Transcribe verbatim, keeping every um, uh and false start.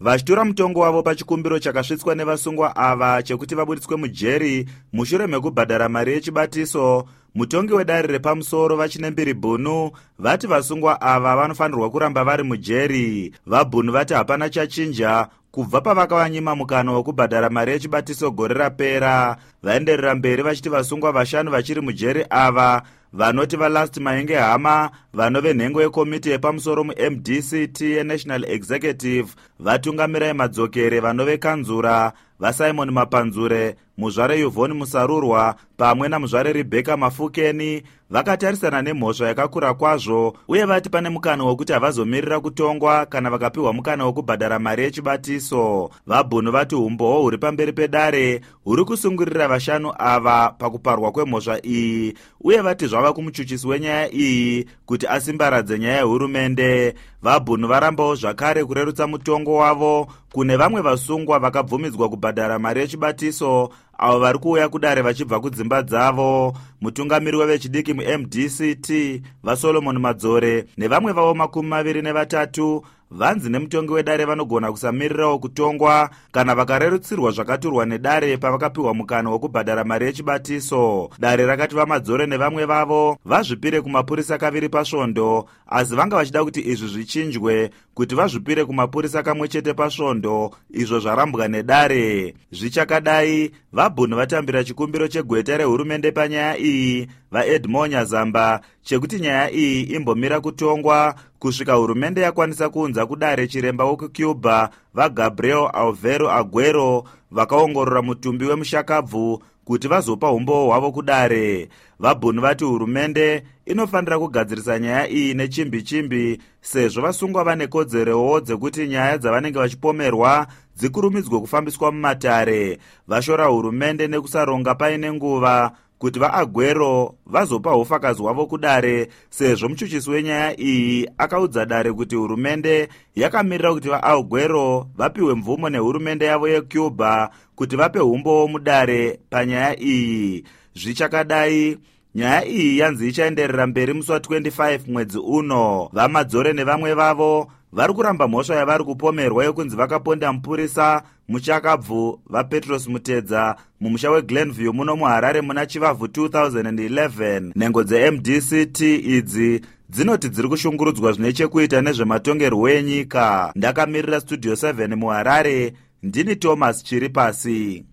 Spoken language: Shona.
vachitora mutongo wavo pachikumbiro chakasvitswa nevasungwa ava chekuti vabudiswe mujeri mushure mekubhadhara mari yechibatiso. Mutongi wedare repamusoro vachinembiri Bunu vati vasungwa ava vanofanirwa kuramba vari mujeri. VaBunu vati hapana chachinja kubva pavakavanyima mukano wekubhadhara mari yechibatiso gore rapera. Vaenderera mberi vachiti vasungwa vashanu vachiri mujeri ava vanoti vaLast Maenge Hama, vanove nhengo yekomiti yepamusoro mu-M D C T yeNational Executive, vatungamira madzokere vanove Kanzura, vaSimon Mapanzure, muzvare Yvonne Musarurwa pamwe namuzvare Rebecca Mafukeni vakatarisana nemhosva yakakura kwazvo, uye vati pane mukano wekuti havazomirira kutongwa kana vakapiwa mukano wekubhadhara mari yechibatiso. VaBunu vati umbowo huri pamberi pedare huri kusungurira vashanu ava pakuparwa kwemhosva iyi, uye vati zvava kumuchuchisi wenyaya iyi kuti asimbaradze nyaya yehurumende. VaBunu varambawo zvakare kurerutsa mutongo wavo kune vamwe vasungwa vakabvumidzwa kubhadhara mari yechibatiso avo vari kuuya kudare vachibva kudzimba dzavo. Mutungamiri wevechidiki mu-M D C T vaSolomon Madzore nevamwe vavo makumi maviri nevatatu vanzi nemutongi wedare vanogona kusamirirawo kutongwa kana vakarerutsirwa zvakaturwa nedare pavakapiwa mukano wekubhadhara mari yechibatiso. Dare rakati vaMadzore nevamwe vavo vazvipire kumapurisa kaviri pasvondo, asi vanga vachida kuti izvi zvichinjwe kuti vazvipire kumapurisa kamwe chete pasvondo, izvo zvarambwa nedare. Zvichakadai, VaBunu vatambira chikumbiro chegweta rehurumende panyaya iyi, vaEdmond Nyazamba, chekuti nyaya iyi imbomira kutongwa kusvika hurumende yakwanisa kuunza kudare chiremba wekuCuba vaGabriel Alvaro Aguero vakaongorora mutumbi wemushakabvu kuti vazopa umbowo hwavo kudare. VaBunu vati hurumende inofanira kugadzirisa nyaya iyi nechimbi chimbi, sezvo vasungwa vane kodzerowo dzekuti nyaya dzavanenge vachipomerwa dzikurumidzwe kufambiswa mumatare. Vashora hurumende nekusaronga paine nguva kuti vaAguero vazopa ufakazi hwavo kudare, sezvo muchuchisi wenyaya iyi akaudza dare kuti hurumende yakamirira kuti vaAguero vapiwe mvumo nehurumende yavo yeCuba kuti vape umbowo mudare panyaya iyi. Zvichakadai, nyaya iyi yanzi ichaenderera mberi musi wa25 mwedzi uno. VaMadzore nevamwe vavo vari kuramba mhosva yavari kupomerwa yekunzi vakaponda mupurisa muchakabvu vaPetros Mutedza mumusha weGlenview muno muHarare muna Chivavhu two thousand eleven. Nhengo dze-M D C T idzi dzinoti dziri kushungurudzwa zvine chekuita nezvematongerwo enyika. Ndakamirira Studio seven muHarare, ndini Thomas Chiripasi.